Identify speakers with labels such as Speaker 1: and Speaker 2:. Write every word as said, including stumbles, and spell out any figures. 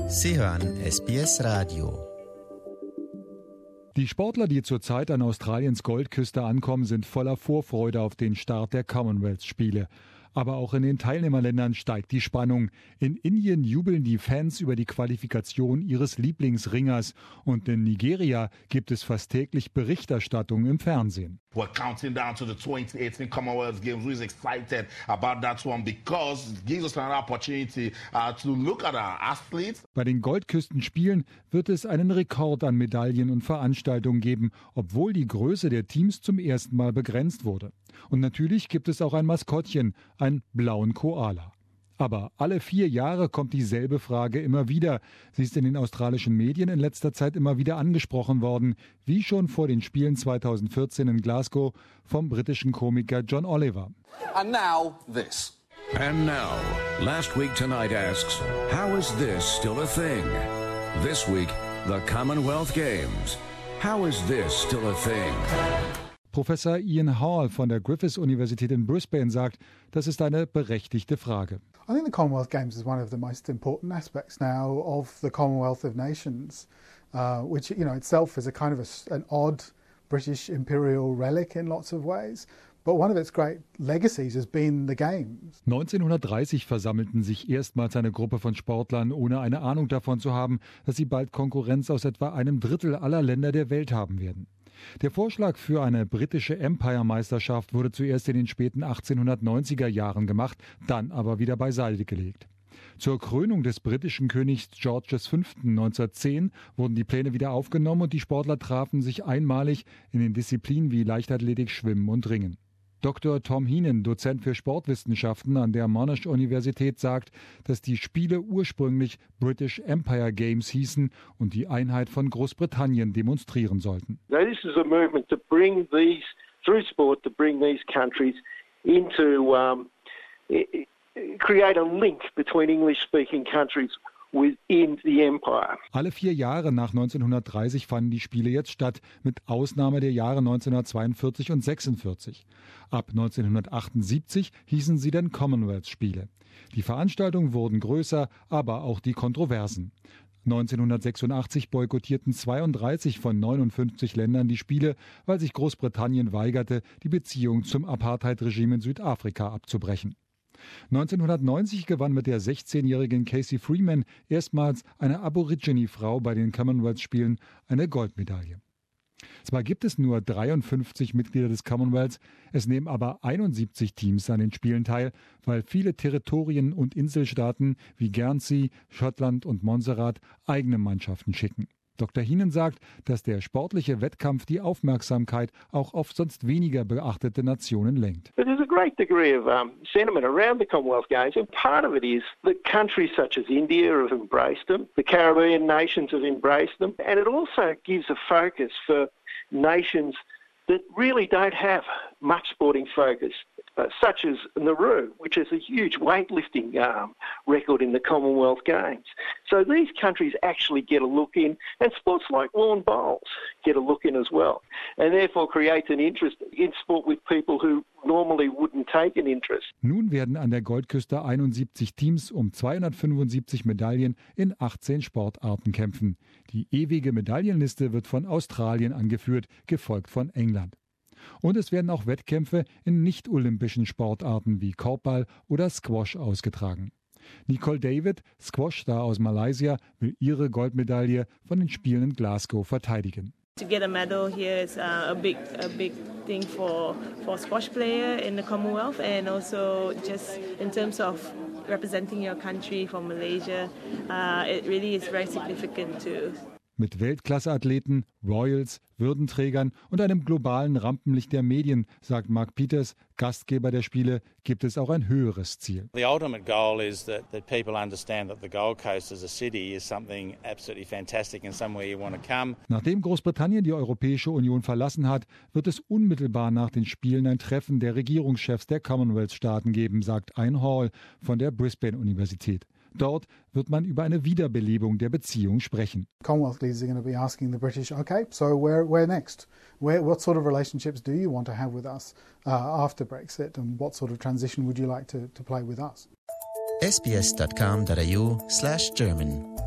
Speaker 1: Sie hören S B S Radio.
Speaker 2: Die Sportler, die zurzeit an Australiens Goldküste ankommen, sind voller Vorfreude auf den Start der Commonwealth-Spiele. Aber auch in den Teilnehmerländern steigt die Spannung. In Indien jubeln die Fans über die Qualifikation ihres Lieblingsringers. Und in Nigeria gibt es fast täglich Berichterstattung im Fernsehen.
Speaker 3: We're counting down to the twenty eighteen Commonwealth Games. We're excited about that one because it gives us another opportunity uh, to look at our athletes.
Speaker 2: Bei den Goldküstenspielen wird es einen Rekord an Medaillen und Veranstaltungen geben, obwohl die Größe der Teams zum ersten Mal begrenzt wurde. Und natürlich gibt es auch ein Maskottchen, einen blauen Koala. Aber alle vier Jahre kommt dieselbe Frage immer wieder. Sie ist in den australischen Medien in letzter Zeit immer wieder angesprochen worden, wie schon vor den Spielen zweitausendvierzehn in Glasgow vom britischen Komiker John Oliver.
Speaker 4: And now this.
Speaker 5: And now, Last Week Tonight asks, how is this still a thing? This week, the Commonwealth Games. How is this still a thing?
Speaker 2: Professor Ian Hall von der Griffiths-Universität in Brisbane sagt, das ist eine berechtigte Frage.
Speaker 6: I think the Commonwealth Games is one of the most important aspects now of the Commonwealth of Nations, uh, which, you know, itself is a kind of a, an odd British imperial relic in lots of ways. But one of its great legacies has been the Games.
Speaker 2: neunzehnhundertdreißig versammelten sich erstmals eine Gruppe von Sportlern, ohne eine Ahnung davon zu haben, dass sie bald Konkurrenz aus etwa einem Drittel aller Länder der Welt haben werden. Der Vorschlag für eine britische Empire-Meisterschaft wurde zuerst in den späten achtzehnhundertneunziger Jahren gemacht, dann aber wieder beiseite gelegt. Zur Krönung des britischen Königs George der Fünfte neunzehnhundertzehn wurden die Pläne wieder aufgenommen und die Sportler trafen sich einmalig in den Disziplinen wie Leichtathletik, Schwimmen und Ringen. Doktor Tom Heenan, Dozent für Sportwissenschaften an der Monash-Universität, sagt, dass die Spiele ursprünglich British Empire Games hießen und die Einheit von Großbritannien demonstrieren sollten.
Speaker 7: Now this is a movement to bring these, through sport, to bring these countries into, um, create a link between English-speaking countries within the empire.
Speaker 2: Alle vier Jahre nach neunzehnhundertdreißig fanden die Spiele jetzt statt, mit Ausnahme der Jahre neunzehnhundertzweiundvierzig und sechsundvierzig. Ab neunzehnhundertachtundsiebzig hießen sie dann Commonwealth-Spiele. Die Veranstaltungen wurden größer, aber auch die Kontroversen. neunzehnhundertsechsundachtzig boykottierten zweiunddreißig von neunundfünfzig Ländern die Spiele, weil sich Großbritannien weigerte, die Beziehung zum Apartheid-Regime in Südafrika abzubrechen. neunzehnhundertneunzig gewann mit der sechzehnjährigen Casey Freeman erstmals eine Aborigine-Frau bei den Commonwealth-Spielen eine Goldmedaille. Zwar gibt es nur dreiundfünfzig Mitglieder des Commonwealths, es nehmen aber einundsiebzig Teams an den Spielen teil, weil viele Territorien und Inselstaaten wie Guernsey, Schottland und Montserrat eigene Mannschaften schicken. Doktor Heenan sagt, dass der sportliche Wettkampf die Aufmerksamkeit auch auf sonst weniger beachtete Nationen lenkt.
Speaker 7: There's a great degree of um, sentiment around the Commonwealth Games, and part of it is that countries such as India have embraced them, the Caribbean nations have embraced them, and it also gives a focus for nations that really don't have much sporting focus, uh, such as Nauru, which has a huge weightlifting um, record in the Commonwealth Games. So these countries actually get a look in, and sports like lawn bowls get a look in as well, and therefore create an interest in sport with people who normally wouldn't take an interest.
Speaker 2: Nun werden an der Goldküste einundsiebzig Teams um zweihundertfünfundsiebzig Medaillen in achtzehn Sportarten kämpfen. Die ewige Medaillenliste wird von Australien angeführt, gefolgt von England. Und es werden auch Wettkämpfe in nicht-olympischen Sportarten wie Korbball oder Squash ausgetragen. Nicole David, Squash-Star aus Malaysia, will ihre Goldmedaille von den Spielen in Glasgow verteidigen.
Speaker 8: To get a medal here is uh, a big, a big thing for for a squash player in the Commonwealth, and also just in terms of representing your country from Malaysia, uh, it really is very significant too.
Speaker 2: Mit Weltklasse-Athleten, Royals, Würdenträgern und einem globalen Rampenlicht der Medien, sagt Mark Peters, Gastgeber der Spiele, gibt es auch ein höheres Ziel.
Speaker 9: The ultimate goal is that, that people understand that the Gold Coast as a city is something absolutely fantastic and somewhere you want to come.
Speaker 2: Nachdem Großbritannien die Europäische Union verlassen hat, wird es unmittelbar nach den Spielen ein Treffen der Regierungschefs der Commonwealth-Staaten geben, sagt Ian Hall von der Brisbane-Universität. Dort wird man über eine Wiederbelebung der Beziehung sprechen.
Speaker 6: Commonwealth leaders are going to be asking the British, okay, so where where next? Where what sort of relationships do you want to have with us uh, after Brexit, and what sort of transition would you like to to play with us?
Speaker 1: S B S dot com dot A U slash German